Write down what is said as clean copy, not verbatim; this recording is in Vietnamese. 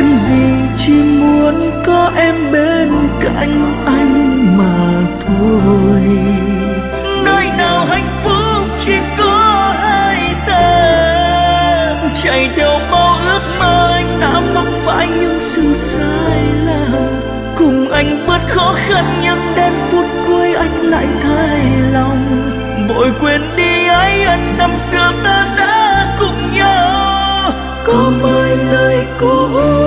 duyên gì, chỉ muốn có em bên cạnh anh mà thôi. Nơi nào hạnh phúc chỉ có hai ta, chạy theo bao ước mơ anh đã mắc phải những sự sai lầm. Cùng anh vượt khó khăn nhưng đến phút cuối anh lại thay lòng, vội quên đi ái ân năm xưa ta đã cùng nhau. Có mai nơi cũ